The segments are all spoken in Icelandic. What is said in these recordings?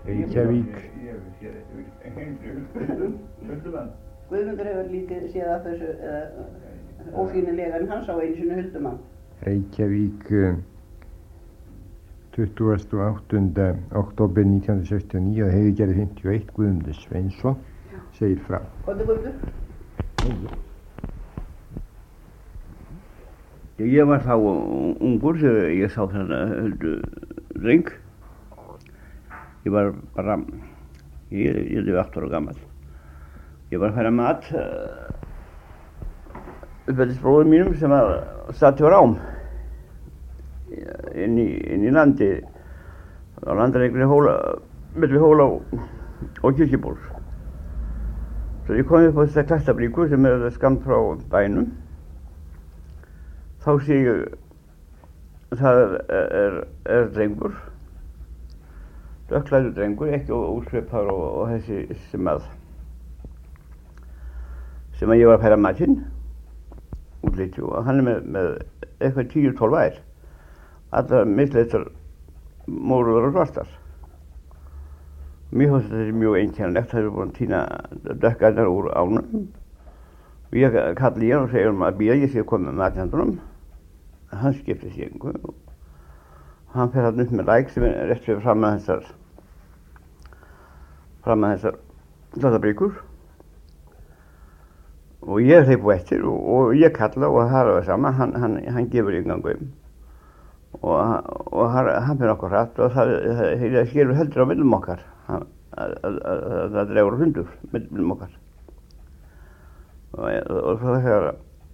Reykjavík. Ég hef séð þetta Huldumann. Guðmundur hefur lítið séð af þessu ósýnilega en hann sá einu sinni Huldumann. Reykjavík 28. október 1969 og Heiðgerði 51. Guðmundur Sveinsson segir frá. Komdu Guðmundur. Ég var þá ungur þegar ég sá þennan Huldudreng. Ég var bara, ég er 8 ára gammal. Ég var að færa mat uppeldisbróður mínum sem satt hjá rám inn í landi á landareigninni milli Hóla og Kirkjubóls. Svo ég kom upp á þessa Klettabríku sem skammt frá bænum. Þá sé ég það er drengur, dökkklæddur drengur, ekki ósvipaður og þessi sem ég var að færa matinn útliti og hann með eitthvað 10-12 ær, allar misleitar mórúðar og svartar. Mér fannst þetta mjög einkennilegt, það eru búin að tína dökkæðnar úr ánum og ég kalli í hann og segir að bíða, ég sé að koma með mathandunum. Hann skipti sig engu og hann fer þarna upp með læk sem rétt fyrir fram að þessar Klettabríkur. Og ég hleyp á eftir og ég kalla og það er það sama, hann gefur inngangu og hann fyrir okkur hratt og það skilur heldur á millum okkar, það dregur hundur millum okkar. Og svo þegar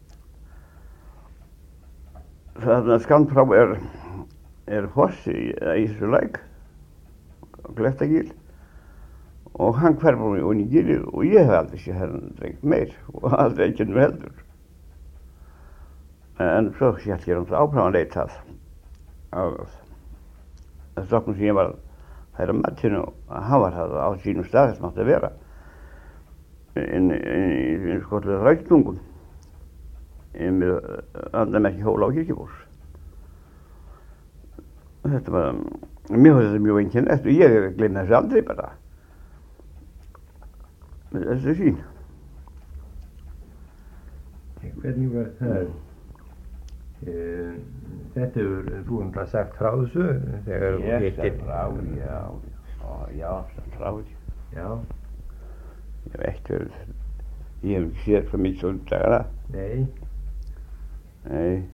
þarna skammt frá er foss í þessu læk, Klettagil. Og hann hverfur inn í gilið og ég hef aldrei séð þennan dreng meir og aldrei ekki heldur. En svo hélt ég áfram að leita að stokkum sem ég var að færa matinn og hann var það á sínum stað sem átti að vera inn í skotlega Rækstungum inn við andamerki Hóla og Kirkjubóls. Þetta var, mér fannst þetta mjög einkennilegt og ég gleymdi þessu aldrei bara. Með þessu sín. Hvernig var það? Þetta hefur þú sagt frá þessu þegar þú hittir. Ég sagt frá, já, sagt frá því. Já. Ég hef ekki séð svo mikið svo dagana. Nei. Nei.